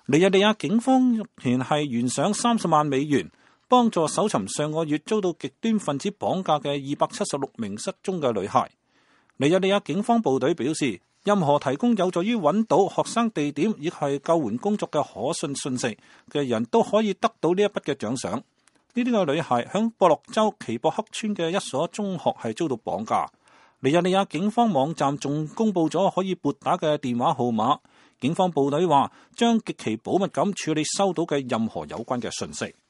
尼日利亞警方日前係懸賞30萬美元，幫助搜尋上個月遭到極端分子綁架嘅276名失蹤嘅女孩。尼日利亞警方部隊表示，任何提供有助於揾到學生地點亦係救援工作嘅可信訊息嘅人都可以得到呢一筆嘅獎賞。呢啲個女孩響博洛州奇博克村嘅一所中學係遭到綁架。尼日利亞警方網站仲公布咗可以撥打嘅電話號碼。警方部隊話將極其保密咁處理收到嘅任何有關嘅訊息。